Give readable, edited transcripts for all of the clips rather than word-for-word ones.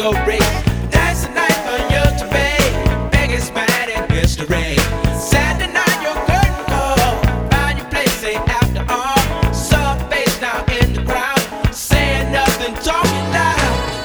mystery. That's a night for you to be. Biggest man in history. Saturday night, your curtain call. Find your place, say after all. Soft bass now in the crowd. Saying nothing, talking loud.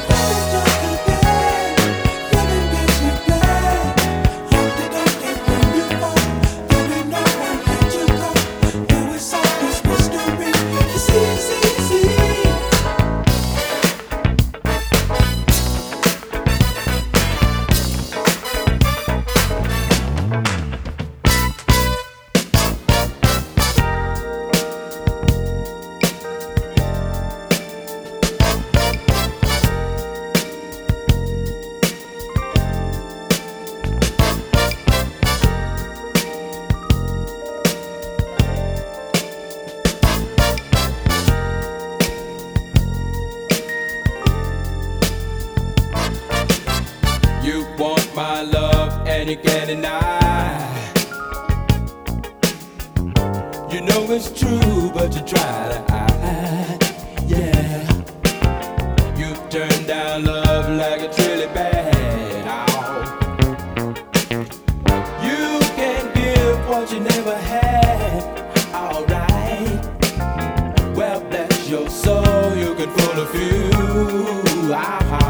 You want my love and you can't deny. You know it's true, but you try to hide. Yeah, you turn down love like it's really bad. Oh. You can't give what you never had. Alright, well bless your soul, you can fool a few.